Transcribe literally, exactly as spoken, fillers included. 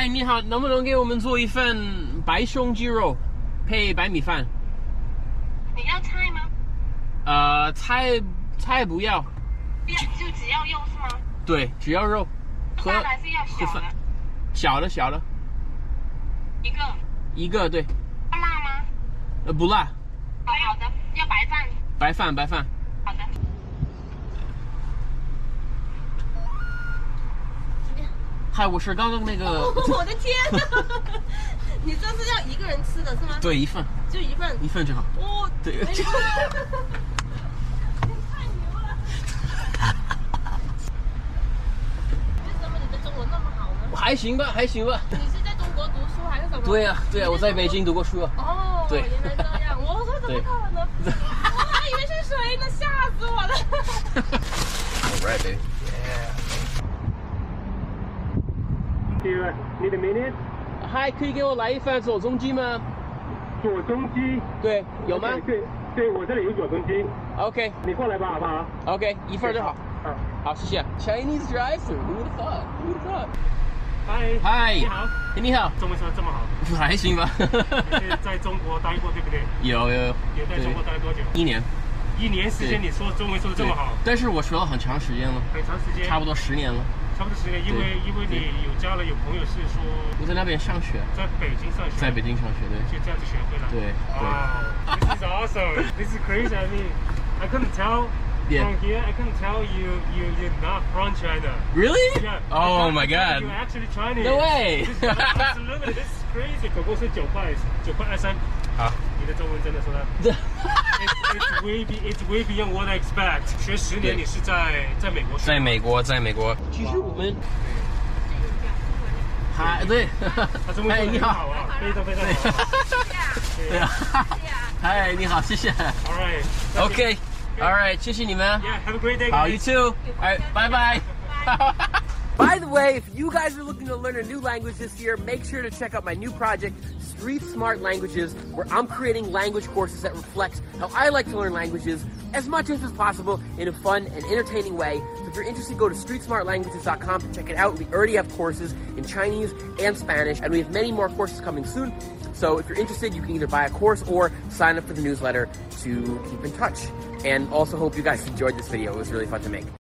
嗨，你好，能不能给我们做一份白胸鸡肉配白米饭？ 你要菜吗？ 呃，菜菜不要， 就就只要肉是吗？ 对，只要肉。和大的还是要小的？ 小的小的。 一个。 一个对。 要辣吗？ 呃，不辣。 好好的，要白饭。 白饭白饭。 好的。 嗨，我是刚刚那个。 哦、我的天！你这是要一个人吃的是吗？ 对，一份。 就一份。 一份就好。 哦， 对。 哎、太牛了！为什么你的中文那么好呢？ 还行吧，还行吧。 你是在中国读书还是什么？ 对呀、啊，对呀、啊，我在北京读过书啊。 哦，对，原来这样。我说怎么可能？我还以为是谁呢，吓死我了。 Alright, baby. Yeah. Need a minute? 嗨，可以给我来一份左宗鸡吗？ 左宗鸡？ 对，有吗？ Okay, 对，对我这里有左宗鸡。 OK， 你过来吧，好不好 ？OK， 一份就好。 好， 好，谢谢。Chinese drive-through, who would have thought? Who would have thought? 嗨， 嗨， 你好， 你好。 中文说的这么好， 还行吧。 你是在中国待过对不对？ 有有有。 有在中国待了多久？ 一年。 一年时间，你说中文说的这么好？ 但是我学了很长时间了。 很长时间。 差不多十年了。 差不多十年，因为因为你有家了，有朋友是说我在那边上学， 在北京上学， 在北京上学，对， 就这样子学会了。 对对。 Wow, this is awesome. This is crazy. I mean, I couldn't tell yeah. from here. I couldn't tell you you you're not from China. Really? Yeah. Oh my God. You're actually Chinese. No way. This is absolutely. This is crazy. 总共是九块九块二三。 好， 你的中文真的说的。It's it's way be it's way beyond what I expect. 学十年，你是在在美国？ 在美国，在美国。其实我们。嗨，对。 哎，你好啊，非常非常好。 对啊。嗨，你好，谢谢。 All right. Okay. All right. 谢谢你们。 Yeah. Have a great day. 好 ，you too. All right. Bye bye. By the way, if you guys are looking to learn a new language this year, make sure to check out my new project, Street Smart Languages, where I'm creating language courses that reflect how I like to learn languages as much as possible in a fun and entertaining way. So if you're interested, go to street smart languages dot com to check it out. We already have courses in Chinese and Spanish, and we have many more courses coming soon. So if you're interested, you can either buy a course or sign up for the newsletter to keep in touch. And also hope you guys enjoyed this video. It was really fun to make.